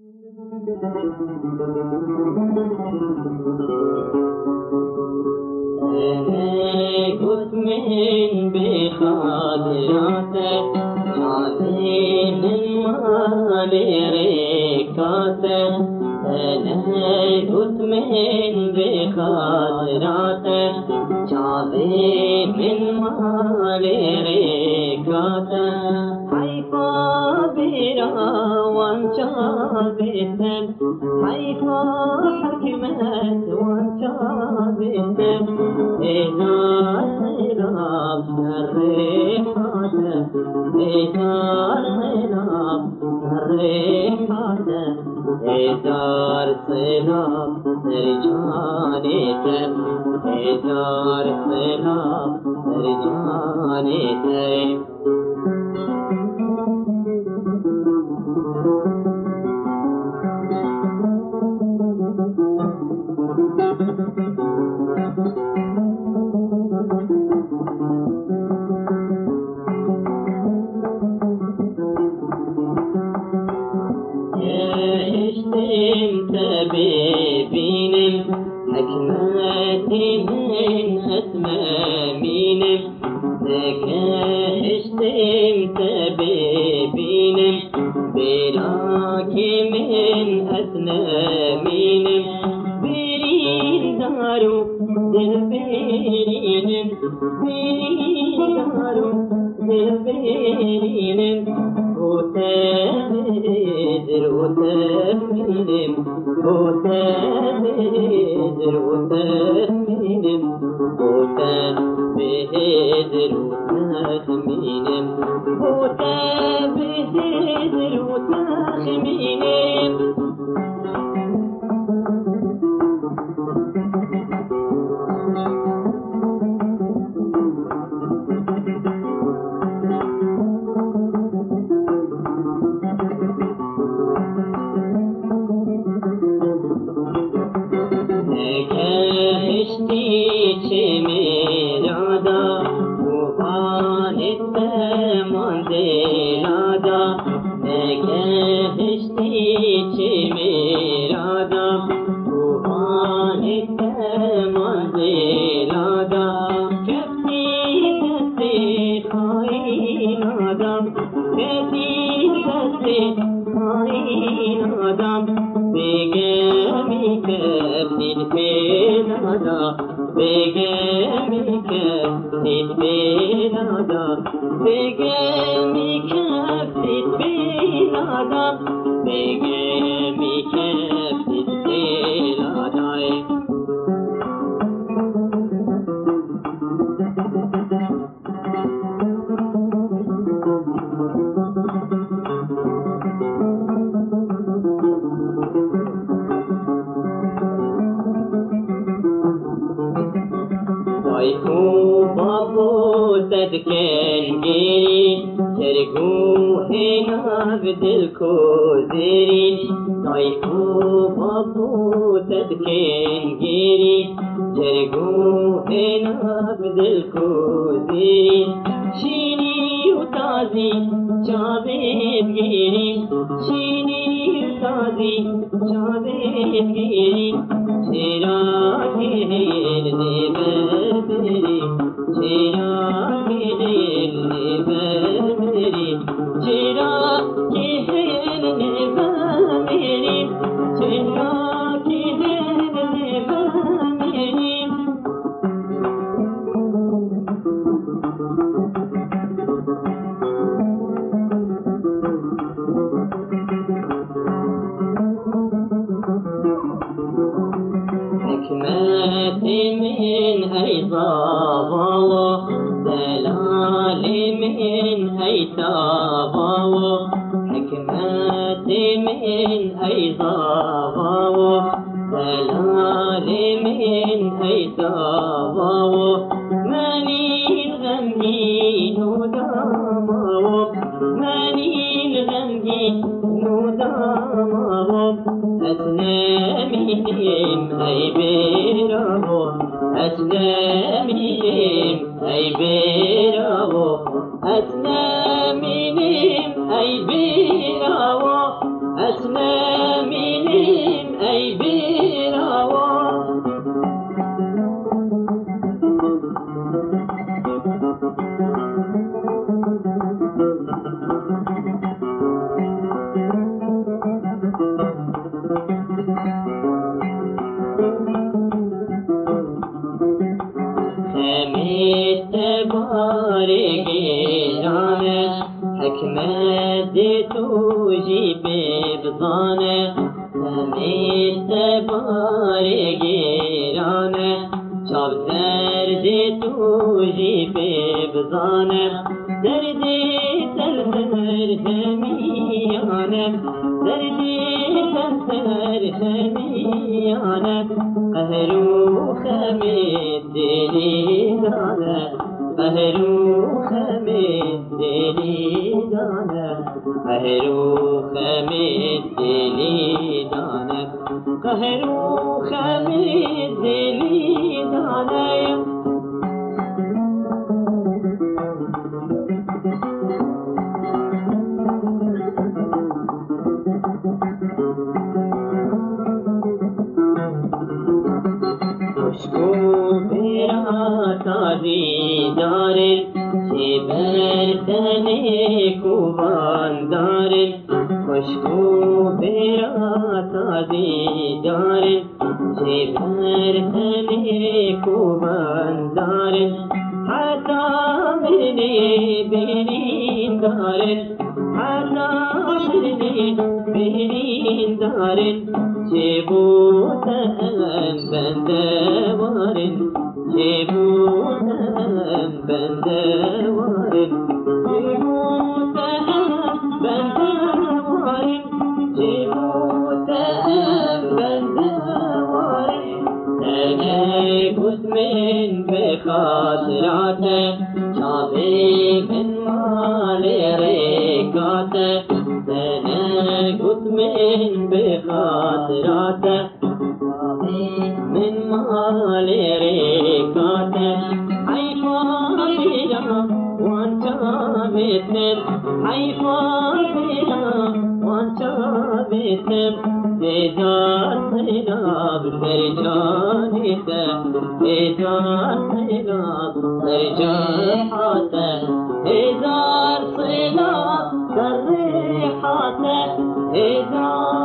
قلت من بخاطراتك جعلي من مال ركاتك أنا قلت من بخاطراتك جعلي من مال ركاتك حيفا برا وانشابتك حيفا حكمت وانشابتك إذا الغراب الريحانة إذا الغراب الريحانة إذا الصلاب رجانيك إذا الصلاب رجانيك انت ببين حكمتي من أسمامين نكاشت انت ببين بلاك من أسنامين برين دارو دلبرين برين دارو دلبرين وتبدر وتفنن وتبدر وتفنن وتبدر وتخمين وتبدر وتخمين أسنى خمینیم ای بیراوا خمید باری گیرانه حکمت تو جی ببزانه خمید باری گیرانه چاب درد تو جی ببزانه دردی سر همیانه دردی سر همیانه قهرو خمید دلی دانه قهرو خمید دلی دانه قهرو خمید دلی دانه قهرو خمید دلی دانه تازی دارل چه بردن کوبان دارل خوشبو برا تازی دارل چه بردن کوبان دارل حتی برنی برین دارل حتی برنی برین دارل چه بودن بنده وارن جبودم بنده وارم جبودم بنده وارم جبودم بنده وارم تنگوت من بخاطرات شابي من مال ريقات تنگوت من بخاطرات من مال ريقات حيفاظنا وانت بتنم حيفاظنا وانت بتنم إذا برجانيته إذا برجانيته إذا صلا بريحته إذا